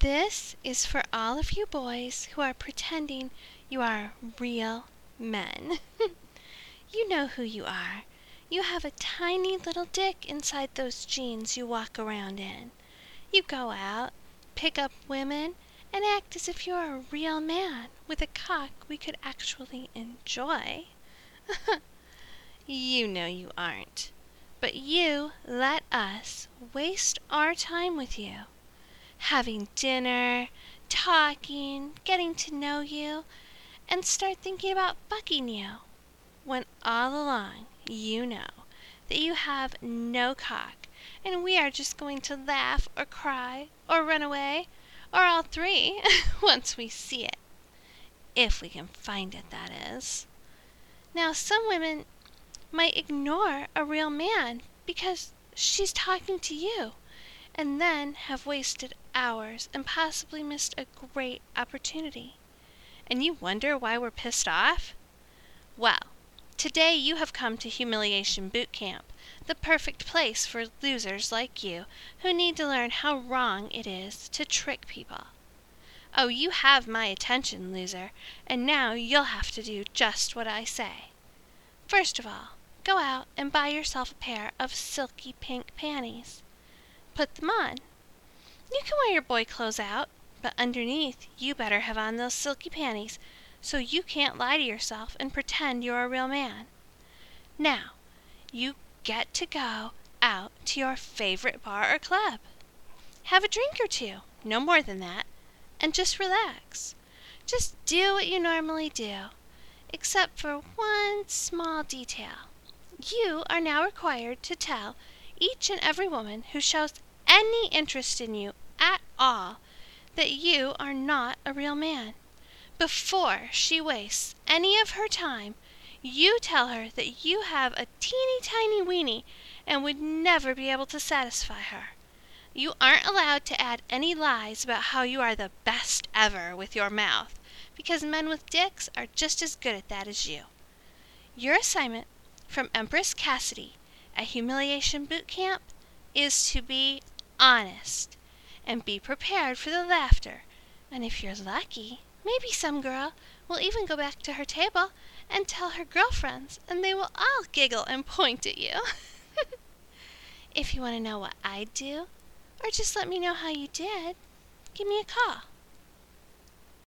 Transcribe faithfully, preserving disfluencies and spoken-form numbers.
This is for all of you boys who are pretending you are real men. You know who you are. You have a tiny little dick inside those jeans you walk around in. You go out, pick up women, and act as if you're a real man with a cock we could actually enjoy. You know you aren't. But you let us waste our time with you. Having dinner, talking, getting to know you, and start thinking about fucking you, when all along you know that you have no cock, and we are just going to laugh or cry or run away, or all three, once we see it. If we can find it, that is. Now, some women might ignore a real man because she's talking to you, and then have wasted hours and possibly missed a great opportunity. And you wonder why we're pissed off? Well, today you have come to Humiliation Boot Camp, the perfect place for losers like you who need to learn how wrong it is to trick people. Oh, you have my attention, loser, and now you'll have to do just what I say. First of all, go out and buy yourself a pair of silky pink panties. Put them on. You can wear your boy clothes out, but underneath you better have on those silky panties so you can't lie to yourself and pretend you're a real man. Now, you get to go out to your favorite bar or club. Have a drink or two, no more than that, and just relax. Just do what you normally do, except for one small detail. You are now required to tell each and every woman who shows any interest in you at all that you are not a real man. Before she wastes any of her time, you tell her that you have a teeny tiny weenie and would never be able to satisfy her. You aren't allowed to add any lies about how you are the best ever with your mouth, because men with dicks are just as good at that as you. Your assignment from Empress Cassidy at Humiliation Boot Camp is to be honest and be prepared for the laughter, and if you're lucky, maybe some girl will even go back to her table and tell her girlfriends, and they will all giggle and point at you. If you want to know what I'd do, or just let me know how you did, give me a call.